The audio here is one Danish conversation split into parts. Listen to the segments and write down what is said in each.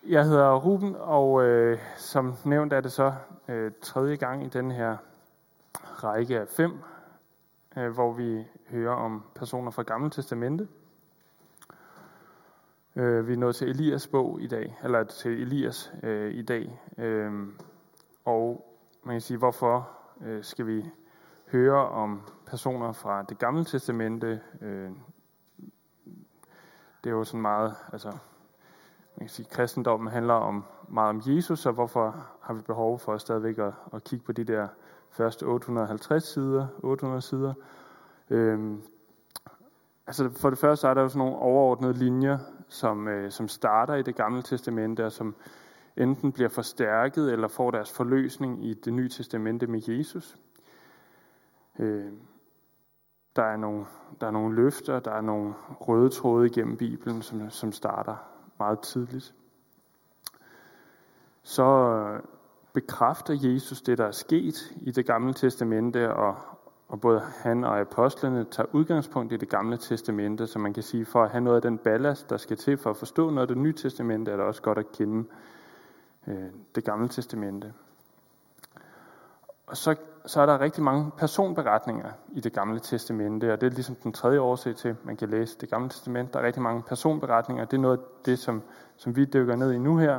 Jeg hedder Ruben, og som nævnt er det så tredje gang i den her række af 5, hvor vi hører om personer fra Gamle Testamente. Vi er nået til Elias bog i dag, eller til Elias i dag. Og man kan sige, hvorfor skal vi høre om personer fra det Gamle Testamente? Det er jo sådan meget, man kan sige, kristendommen handler meget om Jesus, og hvorfor har vi behov for stadigvæk at kigge på de der første 800 sider. For det første er der jo sådan nogle overordnede linjer, som starter i det Gamle Testamente, og som enten bliver forstærket eller får deres forløsning i det Nye Testamente med Jesus. Der er nogle løfter, der er nogle røde tråde igennem Bibelen, som starter meget tidligt. Så bekræfter Jesus det, der er sket i det Gamle Testamente, og både han og apostlene tager udgangspunkt i det Gamle Testamente, så man kan sige, for at have noget af den ballast, der skal til for at forstå noget af det Nye Testamente, er det også godt at kende det Gamle Testamente. Og så er der rigtig mange personberetninger i det Gamle Testamente, og det er ligesom den tredje årsag til, at man kan læse det Gamle Testamente. Der er rigtig mange personberetninger, det er noget af det, som vi dykker ned i nu her.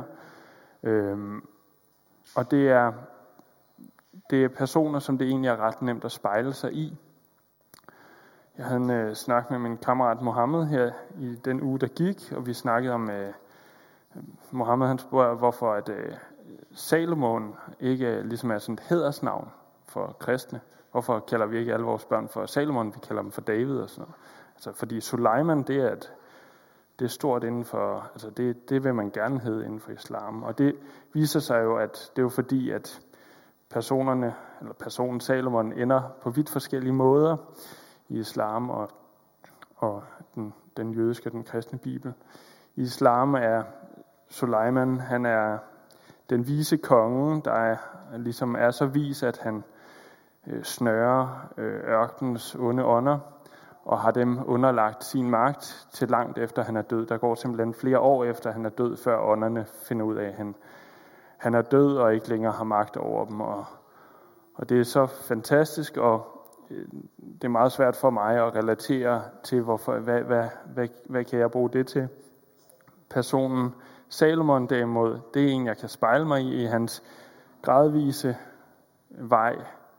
Og det er personer, som det egentlig er ret nemt at spejle sig i. Jeg havde en snak med min kammerat Mohammed her i den uge, der gik, og vi snakkede om, Mohammed han spurgte, hvorfor at Salomon ikke ligesom er sådan et hædersnavn for kristne. Hvorfor kalder vi ikke alle vores børn for Salomon, vi kalder dem for David og sådan noget. Altså, fordi Suleiman, det er stort inden for, det vil man gerne hedde inden for islam. Og det viser sig jo, at det er jo fordi, at personen Salomon ender på vidt forskellige måder i islam og den jødiske og den kristne bibel. I islam er Suleiman, han er den vise konge, der ligesom er så vis, at han snører ørkenens onde ånder, og har dem underlagt sin magt til langt efter han er død. Der går simpelthen flere år efter han er død, før ånderne finder ud af, at han er død og ikke længere har magt over dem. Og det er så fantastisk, og det er meget svært for mig at relatere til, hvad kan jeg bruge det til. Personen Salomon derimod, det er en, jeg kan spejle mig i hans gradvise vej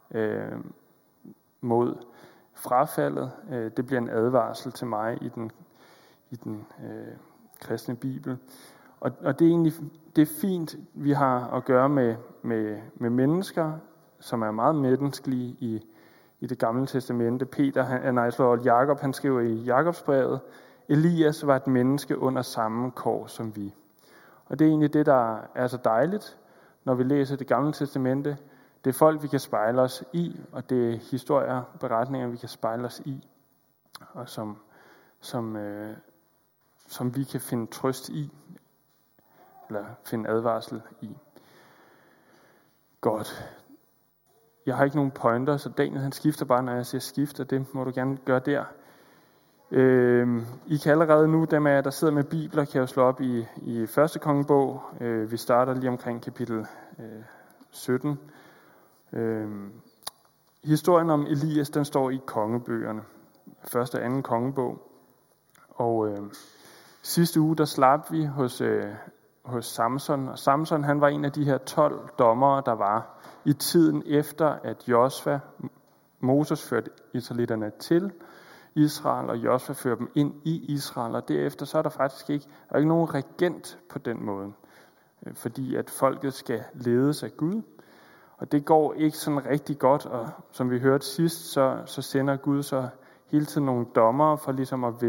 mod frafaldet. Det bliver en advarsel til mig i den kristne bibel. Og det er egentlig det er fint, vi har at gøre med mennesker, som er meget menneskelige i det Gamle Testamente. Jakob, han skriver i Jakobsbrevet, Elias var et menneske under samme kår som vi. Og det er egentlig det, der er så dejligt, når vi læser det Gamle Testamente. Det er folk, vi kan spejle os i, og det er historier, beretninger, vi kan spejle os i, og som vi kan finde trøst i, eller finde advarsel i. Godt. Jeg har ikke nogen pointer, så Daniel han skifter bare, når jeg siger skift, og det må du gerne gøre der. I kan allerede nu, dem af jer, der sidder med bibler, kan jo slå op i første kongebog. Vi starter lige omkring kapitel 17. Historien om Elias, den står i kongebøgerne. Første og anden kongebog. Og sidste uge, der slap vi hos Samson. Og Samson, han var en af de her 12 dommere, der var i tiden efter, at Moses førte israelitterne til Israel, og Josva fører dem ind i Israel. Og derefter så er der faktisk ikke nogen regent på den måde. Fordi at folket skal ledes af Gud. Og det går ikke sådan rigtig godt, og som vi hørte sidst, så sender Gud så hele tiden nogle dommere for ligesom at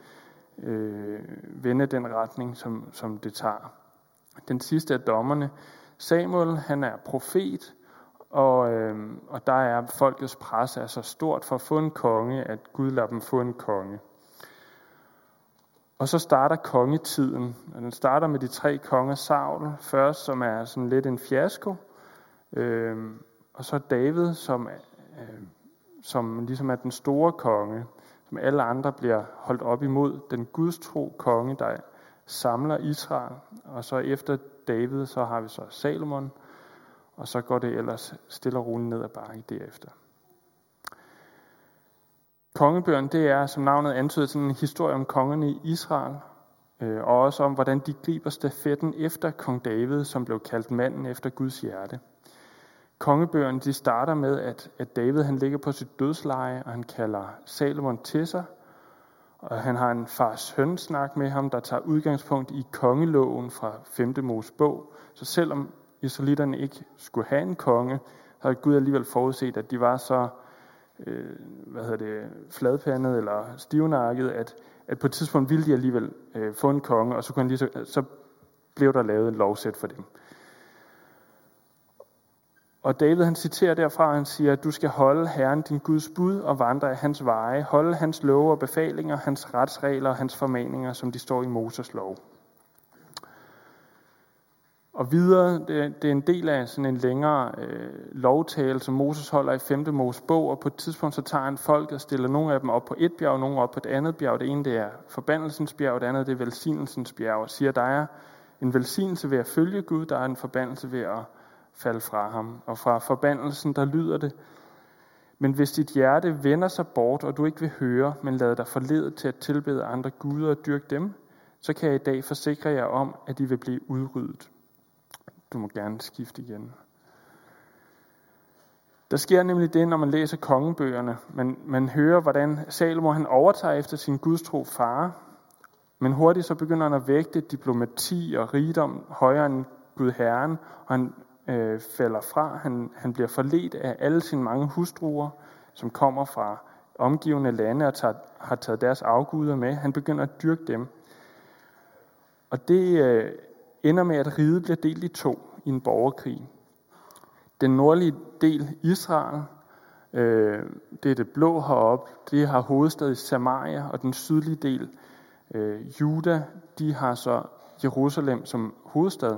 vende den retning, som det tager. Den sidste af dommerne, Samuel, han er profet, og der er folkets pres er så stort for at få en konge, at Gud lader dem få en konge. Og så starter kongetiden, og den starter med de 3 konger Saul først, som er sådan lidt en fiasko, og så David, som ligesom er den store konge, som alle andre bliver holdt op imod, den gudstro konge, der samler Israel, og så efter David, så har vi så Salomon, og så går det ellers stille og roligt ned ad bakke derefter. Kongebøgerne, det er, som navnet antyder, sådan en historie om kongerne i Israel, og også om, hvordan de griber stafetten efter kong David, som blev kaldt manden efter Guds hjerte. Kongebøgerne, de starter med, at David han ligger på sit dødsleje, og han kalder Salomon til sig, og han har en far-søn snak med ham, der tager udgangspunkt i kongeloven fra 5. Mosebog. Så selvom israelitterne ikke skulle have en konge, så har Gud alligevel forudset, at de var så fladpandet eller stivnakket, at på et tidspunkt ville de alligevel få en konge, og så blev der lavet en lovsæt for dem. Og David han citerer derfra, han siger, at du skal holde Herren din Guds bud og vandre af hans veje, holde hans love og befalinger, hans retsregler og hans formaninger, som de står i Moses lov. Og videre, det er en del af sådan en længere lovtale, som Moses holder i 5. Mosebog, og på et tidspunkt så tager han folk og stiller nogle af dem op på et bjerg, nogle op på et andet bjerg. Det ene det er forbandelsens bjerg, det andet det er velsignelsens bjerg, og siger, at der er en velsignelse ved at følge Gud, der er en forbandelse ved at falde fra ham. Og fra forbandelsen, der lyder det: men hvis dit hjerte vender sig bort, og du ikke vil høre, men lader dig forlede til at tilbede andre guder og dyrke dem, så kan jeg i dag forsikre jer om, at de vil blive udryddet. Du må gerne skifte igen. Der sker nemlig det, når man læser kongebøgerne. Man hører, hvordan Salomo han overtager efter sin gudstro far, men hurtigt så begynder han at vægte diplomati og rigdom højere end Gud Herren, og han falder fra. Han bliver forledt af alle sine mange hustruer, som kommer fra omgivende lande og har taget deres afguder med. Han begynder at dyrke dem. Og det ender med, at riget bliver delt i to i en borgerkrig. Den nordlige del, Israel, det er det blå heroppe, det har hovedstad i Samaria, og den sydlige del, Juda, de har så Jerusalem som hovedstad.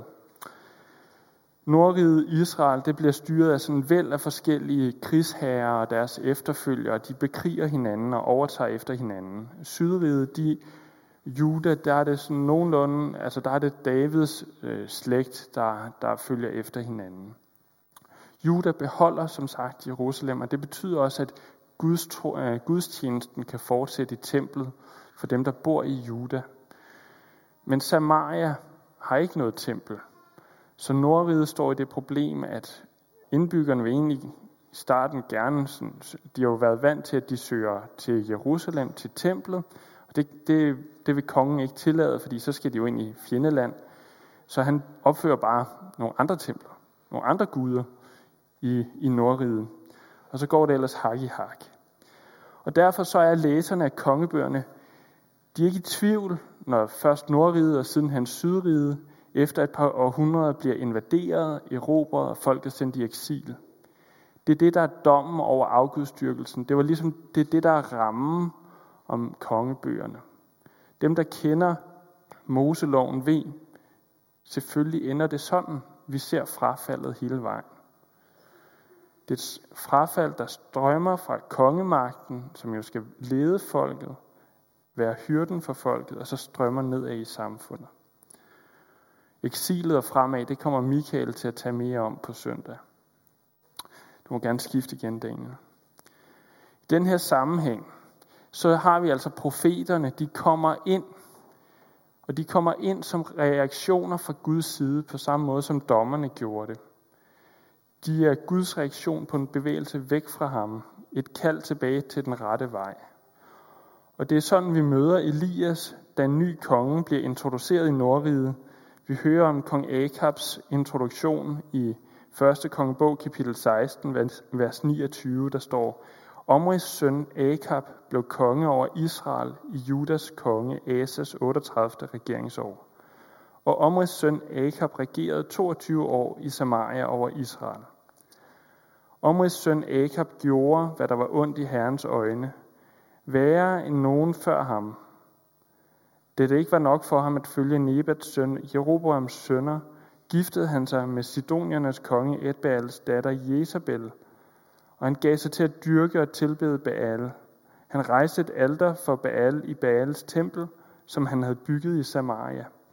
Nordriget Israel, det bliver styret af sådan en væld af forskellige krigsherrer og deres efterfølgere. De bekriger hinanden og overtager efter hinanden. Sydriget, Juda, der er det sådan nogenlunde, altså der er det Davids slægt, der følger efter hinanden. Juda beholder som sagt Jerusalem, og det betyder også, at gudstjenesten kan fortsætte i templet for dem, der bor i Juda. Men Samaria har ikke noget tempel. Så Nordriget står i det problem, at indbyggerne vil egentlig i starten gerne, de har jo været vant til, at de søger til Jerusalem, til templet, og det vil kongen ikke tillade, fordi så skal de jo ind i fjendeland. Så han opfører bare nogle andre templer, nogle andre guder i Nordriget. Og så går det ellers hak i hak. Og derfor så er læserne af kongebøgerne, de er ikke i tvivl, når først Nordriget og siden hans Sydriget efter et par århundreder bliver invaderet, erobret og folk er sendt i eksil. Det er det, der er dommen over afgudstyrkelsen. Det er det, der er rammen om kongebøgerne. Dem, der kender Moseloven, ved, selvfølgelig ender det sådan. Vi ser frafaldet hele vejen. Det er et frafald, der strømmer fra kongemagten, som jo skal lede folket, være hyrden for folket, og så strømmer nedad i samfundet. Eksilet og fremad, det kommer Michael til at tage mere om på søndag. Du må gerne skifte igen, Daniel. I den her sammenhæng, så har vi altså profeterne, de kommer ind. Og de kommer ind som reaktioner fra Guds side, på samme måde som dommerne gjorde det. De er Guds reaktion på en bevægelse væk fra ham. Et kald tilbage til den rette vej. Og det er sådan, vi møder Elias, da en ny konge bliver introduceret i Nordriget. Vi hører om kong Akabs introduktion i 1. kongebog, kapitel 16, vers 29, der står: Omris søn Akab blev konge over Israel i Judas konge Asas 38. regeringsår. Og Omris søn Akab regerede 22 år i Samaria over Israel. Omris søn Akab gjorde, hvad der var ondt i Herrens øjne, værre end nogen før ham. Da det ikke var nok for ham at følge Nebats søn, Jeroboams sønner, giftede han sig med Sidoniernes konge Etbaals datter Jezabel, og han gav sig til at dyrke og tilbede Baal. Han rejste et alter for Baal i Baals tempel, som han havde bygget i Samaria.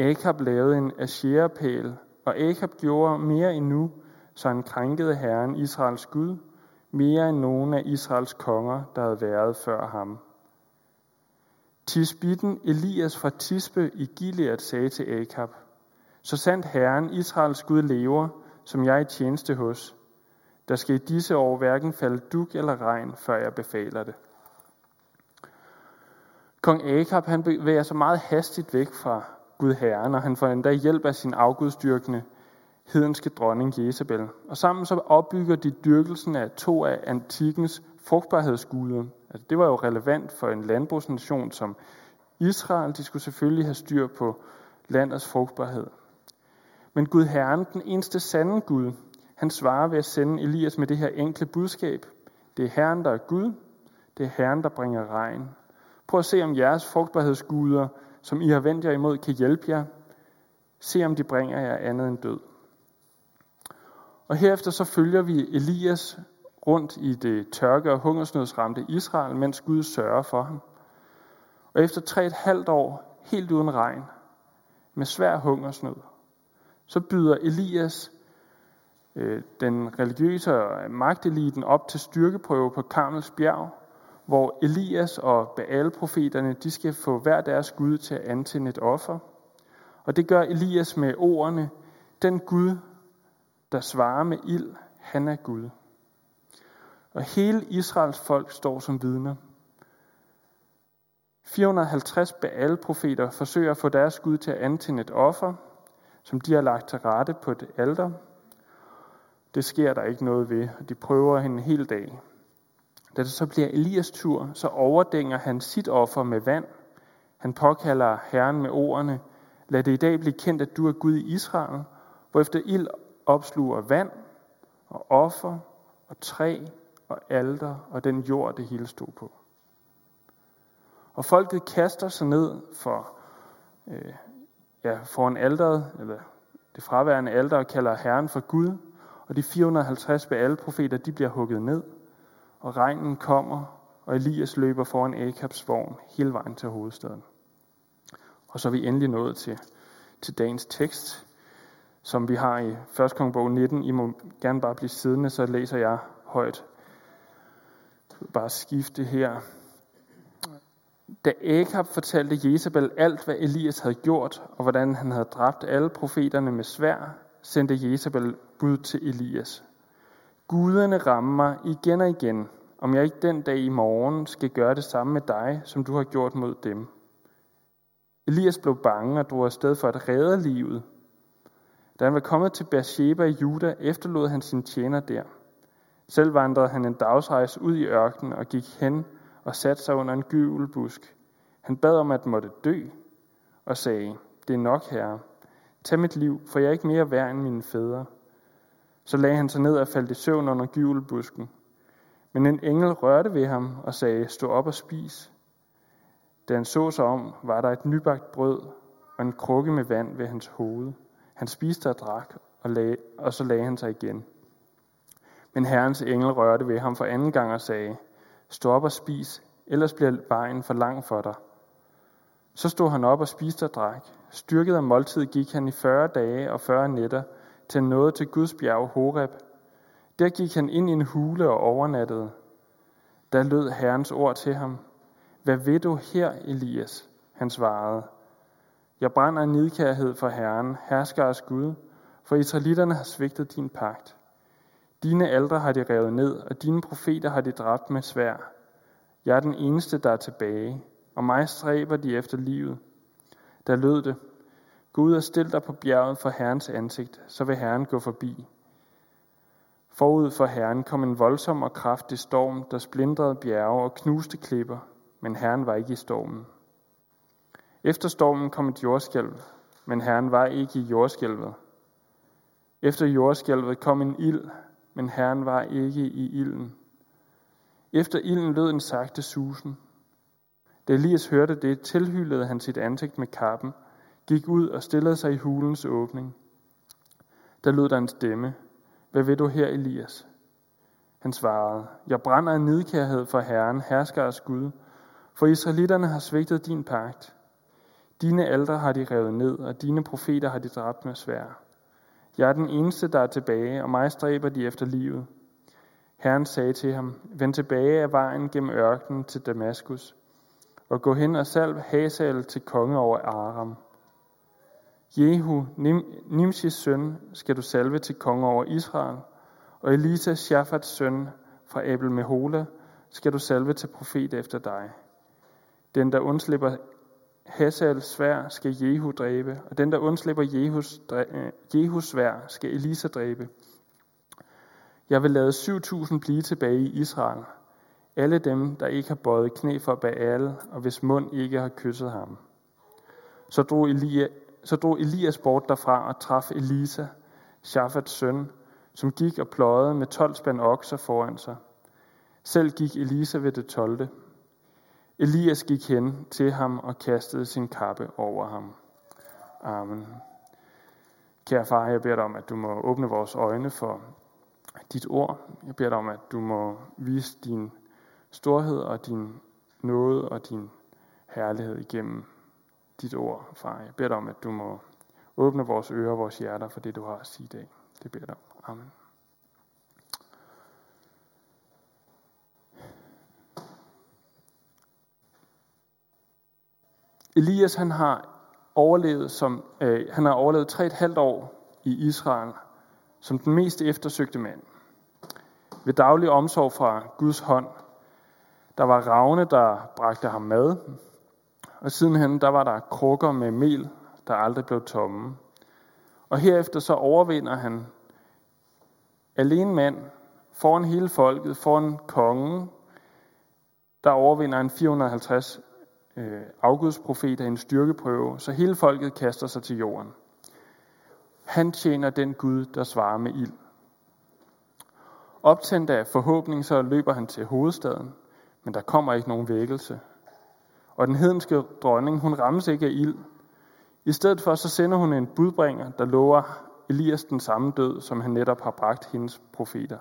Akab lavede en Asherah-pæl, og Akab gjorde mere endnu, så han krænkede Herren, Israels Gud, mere end nogen af Israels konger, der havde været før ham. Tisbitten Elias fra Tisbe i Gilead sagde til Akab: Så sandt Herren, Israels Gud, lever, som jeg er i tjeneste hos, der skal i disse år hverken falde dug eller regn, før jeg befaler det. Kong Akab, han bevæger sig meget hastigt væk fra Gud Herren, og han får endda hjælp af sin afgudstyrkende hedenske dronning Jezebel. Og sammen så opbygger de dyrkelsen af 2 af antikkens frugtbarhedsguder. Altså, det var jo relevant for en landbrugsnation som Israel. De skulle selvfølgelig have styr på landets frugtbarhed. Men Gud Herren, den eneste sande Gud, han svarer ved at sende Elias med det her enkle budskab. Det er Herren, der er Gud. Det er Herren, der bringer regn. Prøv at se, om jeres frugtbarhedsguder, som I har vendt jer imod, kan hjælpe jer. Se, om de bringer jer andet end død. Og herefter så følger vi Elias rundt i det tørke- og hungersnødsramte Israel, mens Gud sørger for ham. Og efter 3,5 år, helt uden regn, med svær hungersnød, så byder Elias den religiøse magteliten op til styrkeprøve på Karmels bjerg, hvor Elias og Baal-profeterne, de skal få hver deres Gud til at antænde et offer. Og det gør Elias med ordene: Den Gud, der svarer med ild, han er Gud. Og hele Israels folk står som vidner. 450 Baal-profeter forsøger at få deres Gud til at antænde et offer, som de har lagt til rette på et alter. Det sker der ikke noget ved, og de prøver en hel dag. Da det så bliver Elias tur, så overdænger han sit offer med vand. Han påkalder Herren med ordene: Lad det i dag blive kendt, at du er Gud i Israel, hvorefter ild opsluger vand og offer og træ og alter og den jord, det hele stod på. Og folket kaster sig ned foran alteret, eller det fraværende alter, og kalder Herren for Gud. Og de 450 Baal-profeter, de bliver hugget ned, og regnen kommer, og Elias løber foran Akabs vogn hele vejen til hovedstaden. Og så er vi endelig nået til dagens tekst, som vi har i 1. Kongebog 19. I må gerne bare blive siddende, så læser jeg højt. Bare skifte her. Da Akab fortalte Jezebel alt, hvad Elias havde gjort, og hvordan han havde dræbt alle profeterne med sværd, sendte Jezebel bud til Elias: Guderne rammer mig igen og igen, om jeg ikke den dag i morgen skal gøre det samme med dig, som du har gjort mod dem. Elias blev bange og drog afsted for at redde livet. Da han var kommet til Beersheba i Juda, efterlod han sin tjener der. Selv vandrede han en dagsrejse ud i ørkenen og gik hen og satte sig under en gyvelbusk. Han bad om at måtte dø og sagde: Det er nok, Herre. Tag mit liv, for jeg er ikke mere værd end mine fædre. Så lagde han sig ned og faldt i søvn under gyvelbusken. Men en engel rørte ved ham og sagde: Stå op og spis. Da han så sig om, var der et nybagt brød og en krukke med vand ved hans hoved. Han spiste og drak, og så lagde han sig igen. Men Herrens engel rørte ved ham for anden gang og sagde: Stå op og spis, ellers bliver vejen for lang for dig. Så stod han op og spiste og drak. Styrket af måltid gik han i 40 dage og 40 nætter til nåede til Guds bjerg Horeb. Der gik han ind i en hule og overnattede. Der lød Herrens ord til ham: Hvad vil du her, Elias? Han svarede: Jeg brænder af nidkærhed for Herren, herskers Gud, for israelitterne har svigtet din pagt. Dine altre har de revet ned, og dine profeter har de dræbt med sværd. Jeg er den eneste, der er tilbage, og mig stræber de efter livet. Der lød det: Gå ud og stil dig på bjerget for Herrens ansigt, så vil Herren gå forbi. Forud for Herren kom en voldsom og kraftig storm, der splindrede bjerge og knuste klipper, men Herren var ikke i stormen. Efter stormen kom et jordskælv, men Herren var ikke i jordskælvet. Efter jordskælvet kom en ild, men Herren var ikke i ilden. Efter ilden lød en sagte susen. Da Elias hørte det, tilhyldede han sit ansigt med kappen, gik ud og stillede sig i hulens åbning. Der lød der en stemme: Hvad vil du her, Elias? Han svarede: Jeg brænder af nidkærhed for Herren, herskers Gud, for israelitterne har svigtet din pagt. Dine altre har de revet ned, og dine profeter har de dræbt med sværd. Jeg er den eneste, der er tilbage, og mig stræber de efter livet. Herren sagde til ham, vend tilbage af vejen gennem ørkenen til Damaskus, og gå hen og salv Hazael til konge over Aram. Jehu, Nimshis søn, skal du salve til konge over Israel, og Elisa, Shafats søn fra Abel Mehola, skal du salve til profet efter dig. Den, der undslipper Hazaels sværd, skal Jehu dræbe, og den, der undslipper Jehus sværd, skal Elisa dræbe. Jeg vil lade 7.000 blive tilbage i Israel, alle dem, der ikke har bøjet knæ for Baal, og hvis mund ikke har kysset ham. Så drog Elias bort derfra og traf Elisa, Shafats søn, som gik og pløjede med 12 spand okser foran sig. Selv gik Elisa ved det 12. Elias gik hen til ham og kastede sin kappe over ham. Amen. Kære far, jeg beder dig om, at du må åbne vores øjne for dit ord. Jeg beder dig om, at du må vise din storhed og din nåde og din herlighed igennem dit ord, far. Jeg beder dig om, at du må åbne vores ører og vores hjerter for det, du har at sige i dag. Det beder jeg dig om. Amen. Elias han har overlevet 3,5 år i Israel som den mest eftersøgte mand. Ved daglig omsorg fra Guds hånd. Der var ravne, der bragte ham mad, og sidenhen der var der krukker med mel, der aldrig blev tomme. Og herefter så overvinder han alene mand foran hele folket, foran kongen, der overvinder en 450 afgudsprofeter i en styrkeprøve, så hele folket kaster sig til jorden. Han tjener den Gud, der svarer med ild. Optændt af forhåbning, så løber han til hovedstaden, men der kommer ikke nogen vækkelse. Og den hedenske dronning, hun rammes ikke af ild. I stedet for, så sender hun en budbringer, der lover Elias den samme død, som han netop har bragt hendes profeter.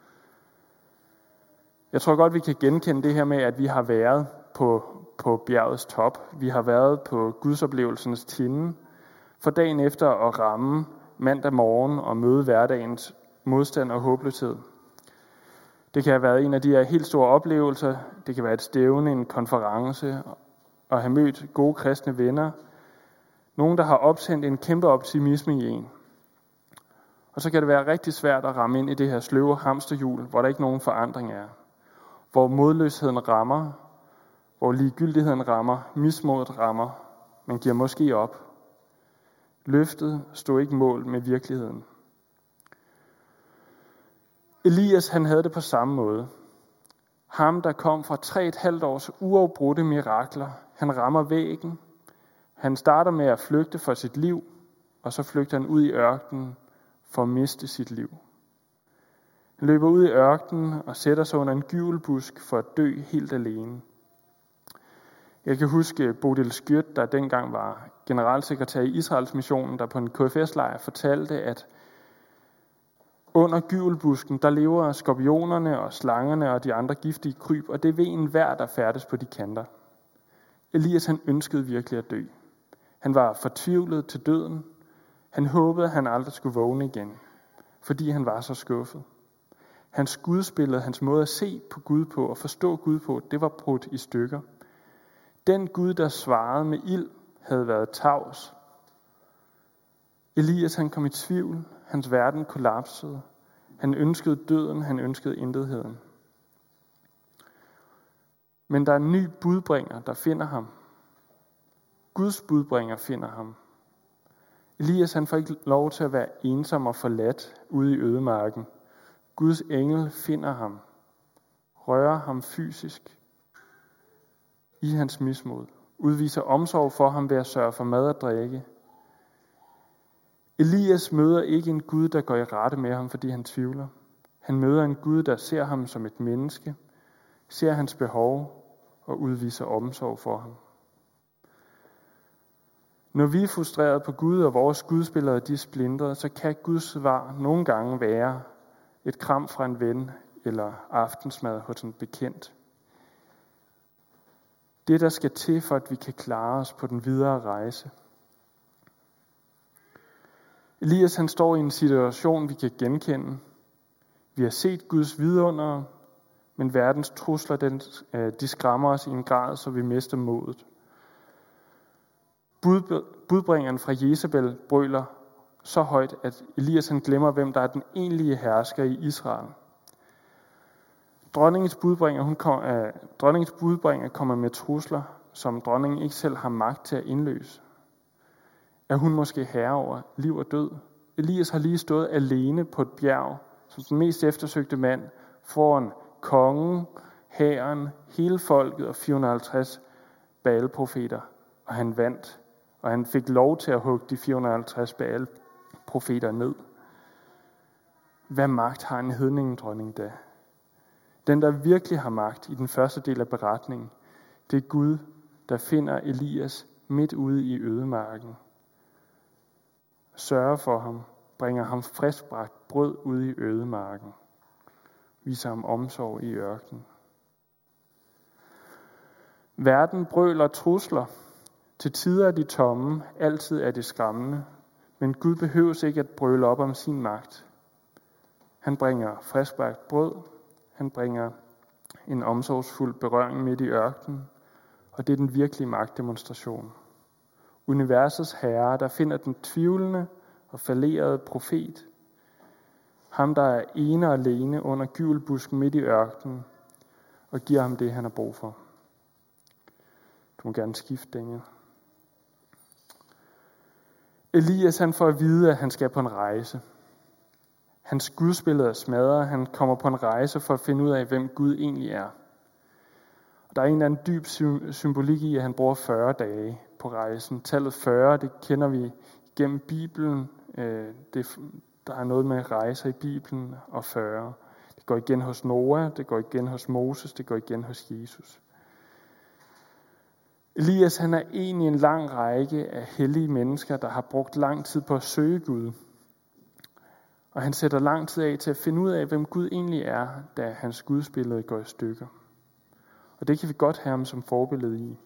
Jeg tror godt, vi kan genkende det her med, at vi har været på bjergets top. Vi har været på gudsoplevelsens tinde, for dagen efter at ramme mandag morgen og møde hverdagens modstand og håbløshed. Det kan have været en af de her helt store oplevelser. Det kan være et stævne, en konference, og have mødt gode kristne venner. Nogen, der har optændt en kæmpe optimisme i en. Og så kan det være rigtig svært at ramme ind i det her sløve hamsterhjul, hvor der ikke nogen forandring er. Hvor modløsheden rammer, hvor ligegyldigheden rammer, mismodet rammer, men giver måske op. Løftet stod ikke mål med virkeligheden. Elias, han havde det på samme måde. Ham, der kom fra 3,5 års uafbrudte mirakler, han rammer væggen. Han starter med at flygte for sit liv, og så flygter han ud i ørkenen for at miste sit liv. Han løber ud i ørkenen og sætter sig under en gyvelbusk for at dø helt alene. Jeg kan huske Bodil Skjødt, der dengang var generalsekretær i Israels missionen, der på en KFS-lejr fortalte, at under gyvelbusken, der lever skorpionerne og slangerne og de andre giftige kryb, og det ved enhver, der færdes på de kanter. Elias, han ønskede virkelig at dø. Han var fortvivlet til døden. Han håbede, at han aldrig skulle vågne igen, fordi han var så skuffet. Hans gudsbillede, hans måde at se på Gud på og forstå Gud på, det var brudt i stykker. Den Gud, der svarede med ild, havde været tavs. Elias, han kom i tvivl. Hans verden kollapsede. Han ønskede døden, han ønskede intetheden. Men der er en ny budbringer, der finder ham. Guds budbringer finder ham. Elias, han får ikke lov til at være ensom og forladt ude i ødemarken. Guds engel finder ham, rører ham fysisk i hans mismod, udviser omsorg for ham ved at sørge for mad og drikke. Elias møder ikke en Gud, der går i rette med ham, fordi han tvivler. Han møder en Gud, der ser ham som et menneske, ser hans behov og udviser omsorg for ham. Når vi er frustreret på Gud, og vores gudsbilleder de er splintret, så kan Guds svar nogle gange være et kram fra en ven eller aftensmad hos en bekendt. Det, der skal til, for at vi kan klare os på den videre rejse. Elias han står i en situation, vi kan genkende. Vi har set Guds vidundere, men verdens trusler, de skræmmer os i en grad, så vi mister modet. Budbringeren fra Jezebel brøler så højt, at Elias han glemmer, hvem der er den egentlige hersker i Israel. Dronningens budbringer kommer med trusler, som dronningen ikke selv har magt til at indløse. Er hun måske herre over liv og død? Elias har lige stået alene på et bjerg, som den mest eftersøgte mand, foran kongen, hæren, hele folket og 450 Baal-profeter. Og han vandt, og han fik lov til at hugge de 450 Baal-profeter ned. Hvad magt har en hedningendronning da? Den, der virkelig har magt i den første del af beretningen, det er Gud, der finder Elias midt ude i ødemarken. Sørger for ham, bringer ham friskbragt brød ude i ødemarken. Viser ham omsorg i ørkenen. Verden brøler trusler. Til tider er de tomme, altid er det skræmmende. Men Gud behøves ikke at brøle op om sin magt. Han bringer friskbragt brød. Han bringer en omsorgsfuld berøring midt i ørkenen. Og det er den virkelige magtdemonstration. Universets herre, der finder den tvivlende og fallerede profet. Ham, der er ene og alene under gyvelbusken midt i ørkenen, og giver ham det, han har brug for. Du må gerne skifte den. Elias han får at vide, at han skal på en rejse. Hans gudsbillede er smadret. Han kommer på en rejse for at finde ud af, hvem Gud egentlig er. Og der er en eller anden dyb symbolik i, at han bruger 40 dage på rejsen. Tallet 40, det kender vi gennem Bibelen. Der er noget med rejser i Bibelen og 40. Det går igen hos Noah, det går igen hos Moses, det går igen hos Jesus. Elias han er en i en lang række af hellige mennesker, der har brugt lang tid på at søge Gud. Og han sætter lang tid af til at finde ud af, hvem Gud egentlig er, da hans gudsbillede går i stykker. Og det kan vi godt have ham som forbillede i.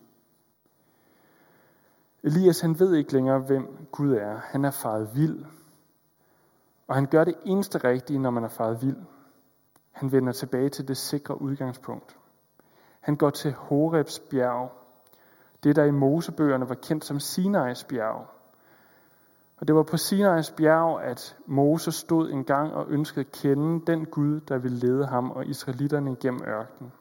Elias han ved ikke længere, hvem Gud er. Han er faret vild. Og han gør det eneste rigtige, når man er faret vild. Han vender tilbage til det sikre udgangspunkt. Han går til Horebs bjerg. Det, der i Mosebøgerne var kendt som Sinais bjerg. Og det var på Sinais bjerg, at Moses stod en gang og ønskede at kende den Gud, der ville lede ham og israelitterne igennem ørkenen.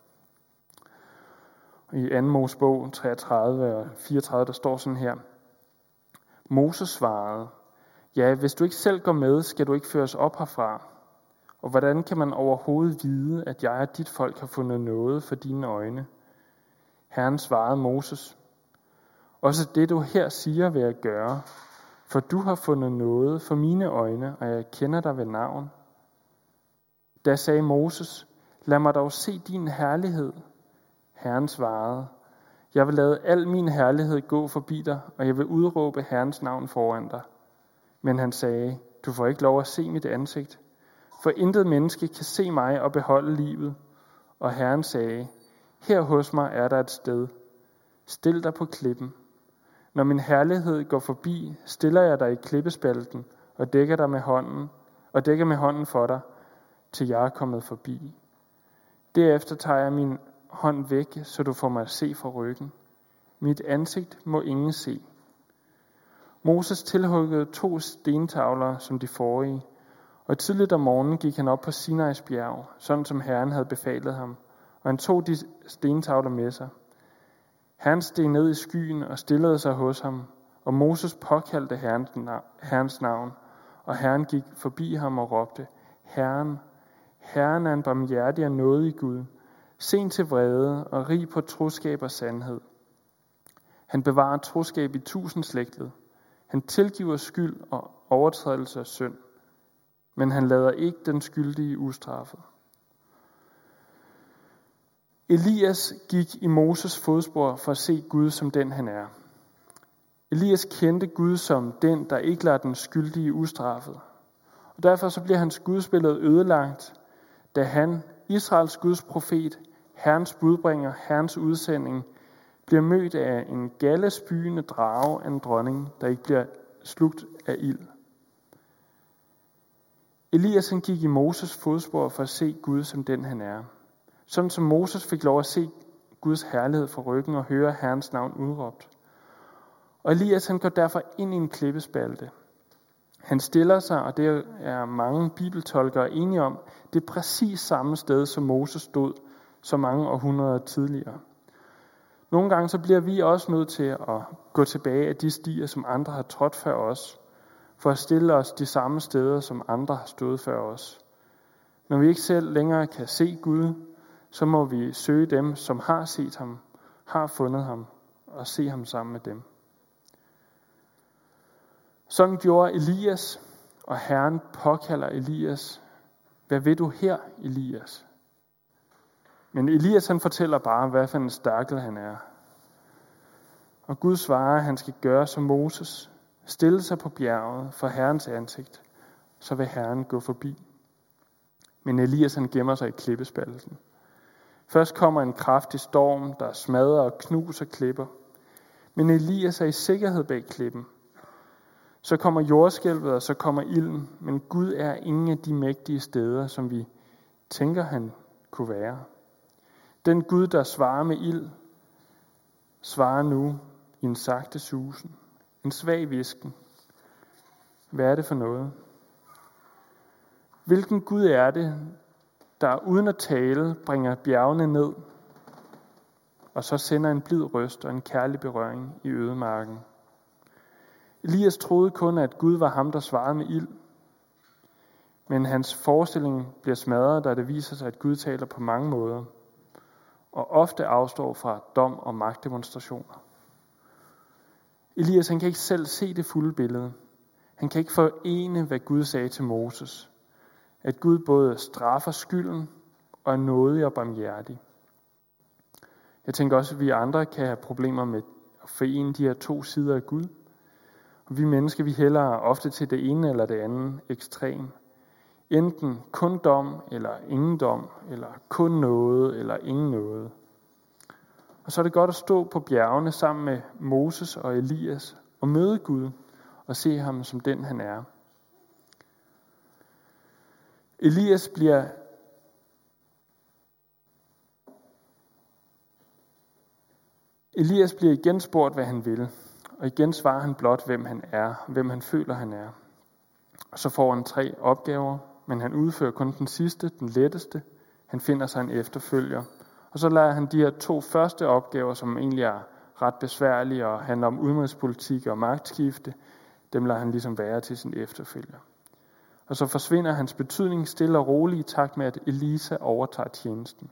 Og i 2. Mosebog 33 og 34, der står sådan her. Moses svarede, ja, hvis du ikke selv går med, skal du ikke føres op herfra. Og hvordan kan man overhovedet vide, at jeg og dit folk har fundet noget for dine øjne? Herren svarede Moses, også det du her siger vil jeg gøre, for du har fundet noget for mine øjne, og jeg kender dig ved navn. Da sagde Moses, lad mig dog se din herlighed. Herren svarede, jeg vil lade al min herlighed gå forbi dig, og jeg vil udråbe Herrens navn foran dig. Men han sagde, du får ikke lov at se mit ansigt, for intet menneske kan se mig og beholde livet. Og Herren sagde, her hos mig er der et sted. Stil dig på klippen. Når min herlighed går forbi, stiller jeg dig i klippespalten og dækker med hånden for dig, til jeg er kommet forbi. Derefter tager jeg min hånd væk, så du får mig at se fra ryggen. Mit ansigt må ingen se. Moses tilhuggede 2 stentavler som de forrige, og tidligt om morgenen gik han op på Sinais bjerg, sådan som Herren havde befalet ham, og han tog de stentavler med sig. Herren steg ned i skyen og stillede sig hos ham, og Moses påkaldte Herrens navn, og Herren gik forbi ham og råbte, Herren er en barmhjertig og nådig Gud, sen til vrede og rig på troskab og sandhed. Han bevarer troskab i 1000 slægtled. Han tilgiver skyld og overtrædelse af synd, men han lader ikke den skyldige ustraffet. Elias gik i Moses fodspor for at se Gud som den han er. Elias kendte Gud som den, der ikke lader den skyldige ustraffet. Og derfor så bliver hans gudsbillede ødelagt, da han, Israels Guds profet, Herrens budbringer, Herrens udsending, bliver mødt af en gallespygende drage af en dronning, der ikke bliver slugt af ild. Elias han gik i Moses fodspor for at se Gud som den han er. Sådan som Moses fik lov at se Guds herlighed fra ryggen og høre Herrens navn udråbt. Og Elias han går derfor ind i en klippespalte. Han stiller sig, og det er mange bibeltolkere enige om, det er præcis samme sted, som Moses stod så mange århundreder tidligere. Nogle gange så bliver vi også nødt til at gå tilbage af de stier, som andre har trådt før os, for at stille os de samme steder, som andre har stået før os. Når vi ikke selv længere kan se Gud, så må vi søge dem, som har set ham, har fundet ham, og se ham sammen med dem. Sådan gjorde Elias, og Herren påkalder Elias. Hvad vil du her, Elias? Men Elias han fortæller bare, hvad for en stakkel han er. Og Gud svarer, at han skal gøre som Moses, stille sig på bjerget for Herrens ansigt, så vil Herren gå forbi. Men Elias han gemmer sig i klippespalten. Først kommer en kraftig storm, der smadrer og knuser klipper. Men Elias er i sikkerhed bag klippen. Så kommer jordskælvet, og så kommer ilden. Men Gud er ingen af de mægtige steder, som vi tænker, han kunne være. Den Gud, der svarer med ild, svarer nu i en sagte susen, en svag hvisken. Hvad er det for noget? Hvilken Gud er det, der uden at tale bringer bjergene ned, og så sender en blid røst og en kærlig berøring i ødemarken? Elias troede kun, at Gud var ham, der svarede med ild. Men hans forestilling bliver smadret, da det viser sig, at Gud taler på mange måder, og ofte afstår fra dom og magtdemonstrationer. Elias han kan ikke selv se det fulde billede. Han kan ikke forene, hvad Gud sagde til Moses. At Gud både straffer skylden og er nådig og barmhjertig. Jeg tænker også, at vi andre kan have problemer med at forene de her to sider af Gud. Og vi mennesker, vi hælder ofte til det ene eller det andet ekstrem. Enten kun dom eller ingen dom, eller kun noget eller ingen noget. Og så er det godt at stå på bjergene sammen med Moses og Elias og møde Gud og se ham som den han er. Elias bliver igen spurgt, hvad han vil. Og igen svarer han blot, hvem han er, hvem han føler, han er. Og så får han 3 opgaver, men han udfører kun den sidste, den letteste. Han finder sig en efterfølger. Og så lader han de her 2 første opgaver, som egentlig er ret besværlige og handler om udenrigspolitik og magtskifte, dem lader han ligesom være til sin efterfølger. Og så forsvinder hans betydning stille og roligt i takt med, at Elisa overtager tjenesten.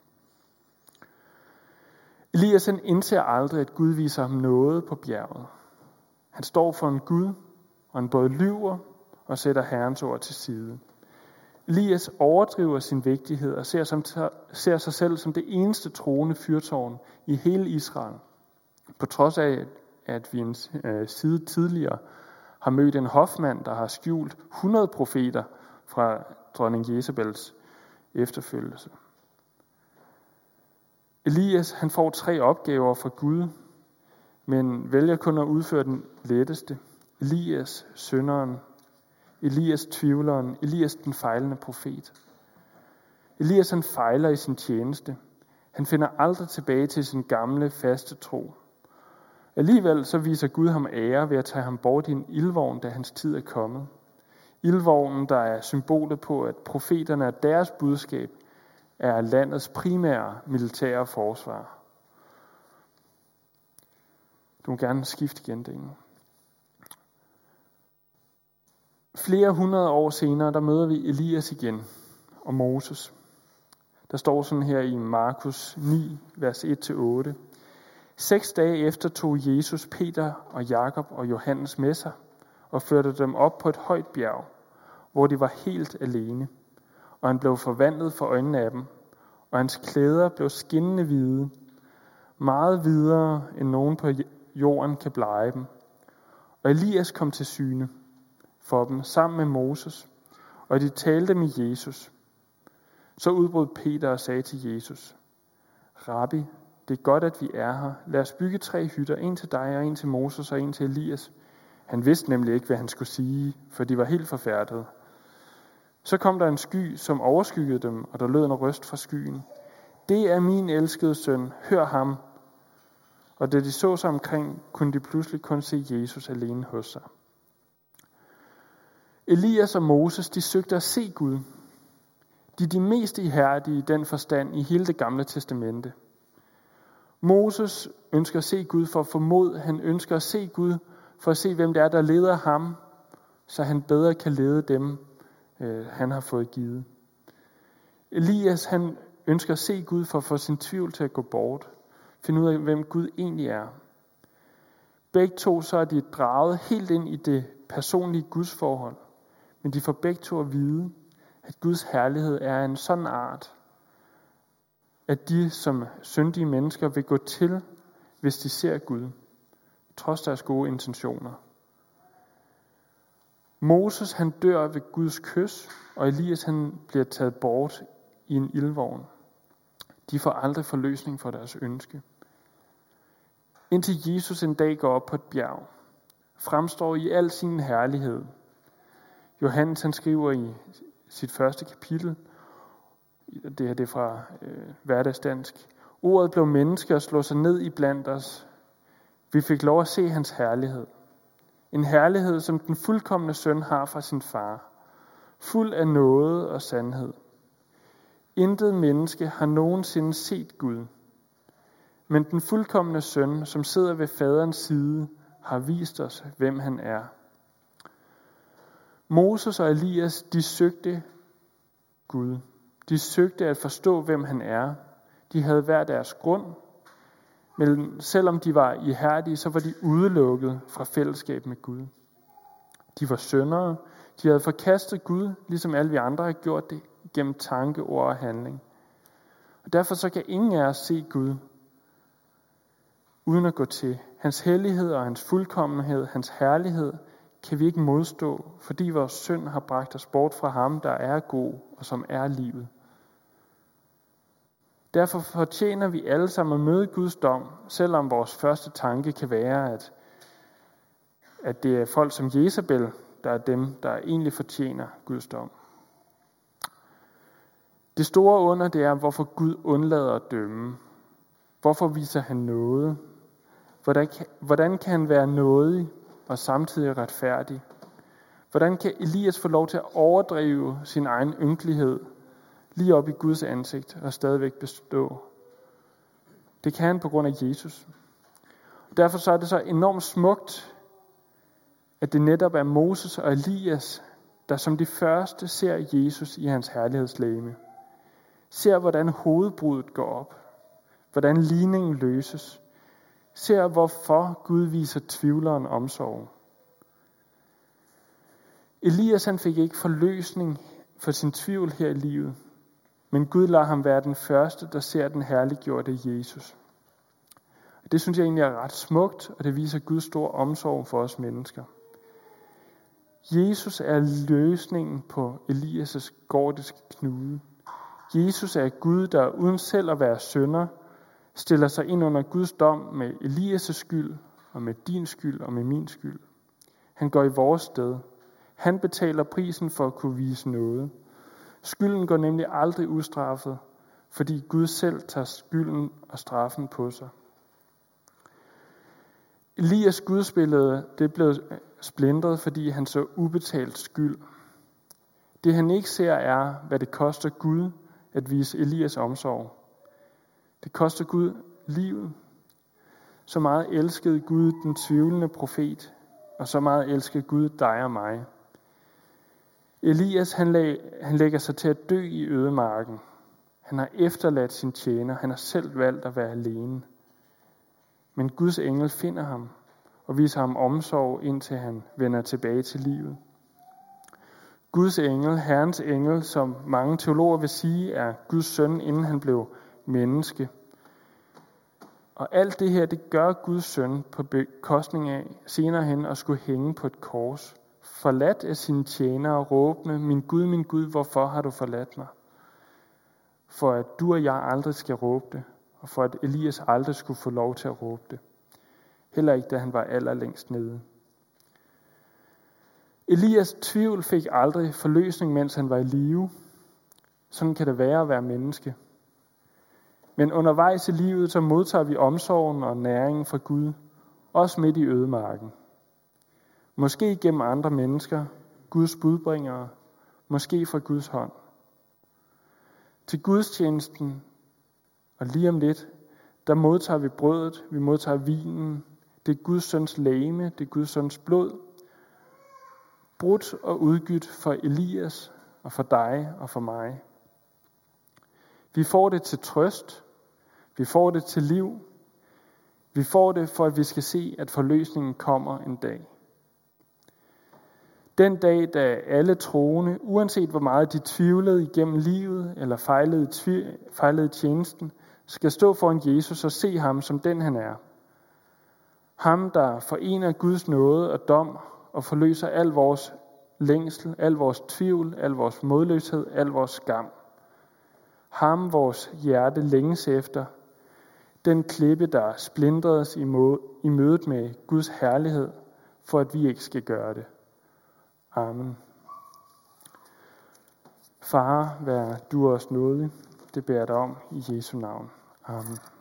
Elias han indser aldrig, at Gud viser ham noget på bjerget. Han står for en Gud, og han både lyver og sætter Herrens ord til side. Elias overdriver sin vigtighed og ser sig selv som det eneste troende fyrtårn i hele Israel. På trods af, at vi en side tidligere har mødt en hofmand, der har skjult 100 profeter fra dronning Jezebels efterfølgelse. Elias han får 3 opgaver fra Gud, men vælger kun at udføre den letteste. Elias, synderen. Elias, tvivleren. Elias, den fejlende profet. Elias han fejler i sin tjeneste. Han finder aldrig tilbage til sin gamle, faste tro. Alligevel så viser Gud ham ære ved at tage ham bort i en ildvogn, da hans tid er kommet. Ildvognen, der er symbolet på, at profeterne og deres budskab er landets primære militære forsvar. Du må gerne skifte igen det ene. Flere hundrede år senere, der møder vi Elias igen og Moses. Der står sådan her i Markus 9, vers 1-8. 6 dage efter tog Jesus Peter og Jakob og Johannes med sig og førte dem op på et højt bjerg, hvor de var helt alene. Og han blev forvandlet for øjnene af dem, og hans klæder blev skinnende hvide, meget hvidere end nogen på jorden kan blege dem. Og Elias kom til syne for dem sammen med Moses, og de talte med Jesus. Så udbrød Peter og sagde til Jesus, Rabbi, Det er godt, at vi er her. Lad os bygge 3 hytter, en til dig og en til Moses og en til Elias. Han vidste nemlig ikke, hvad han skulle sige, for de var helt forfærdede. Så kom der en sky, som overskyggede dem, og der lød en røst fra skyen. Det er min elskede søn, hør ham. Og da de så sig omkring, kunne de pludselig kun se Jesus alene hos sig. Elias og Moses, de søgte at se Gud. De er de mest ihærdige i den forstand i hele det gamle testamente. Moses ønsker at se Gud for at få mod. Han ønsker at se Gud for at se, hvem det er, der leder ham, så han bedre kan lede dem, han har fået givet. Elias, han ønsker at se Gud for at få sin tvivl til at gå bort. Finde ud af, hvem Gud egentlig er. Begge to så er de draget helt ind i det personlige gudsforhold. Men de får begge to at vide, at Guds herlighed er en sådan art, at de som syndige mennesker vil gå til, hvis de ser Gud, trods deres gode intentioner. Moses han dør ved Guds kys, og Elias han bliver taget bort i en ildvogn. De får aldrig forløsning for deres ønske. Indtil Jesus en dag går op på et bjerg, fremstår i al sin herlighed. Johannes han skriver i sit første kapitel, det her det er fra hverdagsdansk, ordet blev menneske og slog sig ned i blandt os. Vi fik lov at se hans herlighed. En herlighed, som den fuldkomne søn har fra sin far. Fuld af nåde og sandhed. Intet menneske har nogensinde set Gud. Men den fuldkomne søn, som sidder ved faderens side, har vist os, hvem han er. Moses og Elias, de søgte Gud. De søgte at forstå, hvem han er. De havde hver deres grund. Men selvom de var ihærdige, så var de udelukket fra fællesskab med Gud. De var syndere. De havde forkastet Gud, ligesom alle vi andre har gjort det, gennem tanke, ord og handling. Og derfor så kan ingen af os se Gud, uden at gå til. Hans hellighed og hans fuldkommenhed, hans herlighed, kan vi ikke modstå, fordi vores synd har bragt os bort fra ham, der er god og som er livet. Derfor fortjener vi alle sammen at møde Guds dom, selvom vores første tanke kan være, at det er folk som Jezabel, der er dem, der egentlig fortjener Guds dom. Det store under, det er, hvorfor Gud undlader at dømme. Hvorfor viser han nåde? Hvordan kan han være nådig og samtidig retfærdig? Hvordan kan Elias få lov til at overdrive sin egen ynkelighed lige op i Guds ansigt og stadigvæk bestå? Det kan han på grund af Jesus. Derfor så er det så enormt smukt, at det netop er Moses og Elias, der som de første ser Jesus i hans herlighedslegeme. Ser, hvordan hovedbruddet går op. Hvordan ligningen løses. Ser, hvorfor Gud viser tvivleren omsorg. Elias han fik ikke forløsning for sin tvivl her i livet, men Gud lader ham være den første, der ser den herliggjorte Jesus. Det synes jeg egentlig er ret smukt, og det viser Guds store omsorg for os mennesker. Jesus er løsningen på Elias' gordiske knude. Jesus er Gud, der uden selv at være synder, stiller sig ind under Guds dom med Elias' skyld, og med din skyld og med min skyld. Han går i vores sted. Han betaler prisen for at kunne vise noget. Skylden går nemlig aldrig ustraffet, fordi Gud selv tager skylden og straffen på sig. Elias gudsbillede, det blev splintret, fordi han så ubetalt skyld. Det han ikke ser er, hvad det koster Gud at vise Elias omsorg. Det koster Gud livet. Så meget elskede Gud den tvivlende profet, og så meget elskede Gud dig og mig. Elias han lægger sig til at dø i ødemarken. Han har efterladt sin tjener. Han har selv valgt at være alene. Men Guds engel finder ham og viser ham omsorg, indtil han vender tilbage til livet. Guds engel, Herrens engel, som mange teologer vil sige, er Guds søn, inden han blev menneske. Og alt det her, det gør Guds søn på bekostning af senere hen at skulle hænge på et kors. Forladt af sine tjenere og råbende, min Gud, hvorfor har du forladt mig? For at du og jeg aldrig skal råbe det, og for at Elias aldrig skulle få lov til at råbe det. Heller ikke, da han var allerlængst nede. Elias tvivl fik aldrig forløsning, mens han var i live. Sådan kan det være at være menneske. Men undervejs i livet, så modtager vi omsorgen og næringen fra Gud, også midt i ødemarken. Måske gennem andre mennesker, Guds budbringere, måske fra Guds hånd. Til gudstjenesten, og lige om lidt, der modtager vi brødet, vi modtager vinen. Det er Guds søns legeme, det er Guds søns blod. Brudt og udgydt for Elias og for dig og for mig. Vi får det til trøst. Vi får det til liv. Vi får det for, at vi skal se, at forløsningen kommer en dag. Den dag, da alle troende, uanset hvor meget de tvivlede igennem livet eller fejlede tjenesten, skal stå foran Jesus og se ham som den han er. Ham, der forener Guds nåde og dom og forløser al vores længsel, al vores tvivl, al vores modløshed, al vores skam. Ham, vores hjerte længes efter. Den klippe, der splintredes i mødet med Guds herlighed, for at vi ikke skal gøre det. Amen. Far, vær du os nådig. Det beder jeg dig om i Jesu navn. Amen.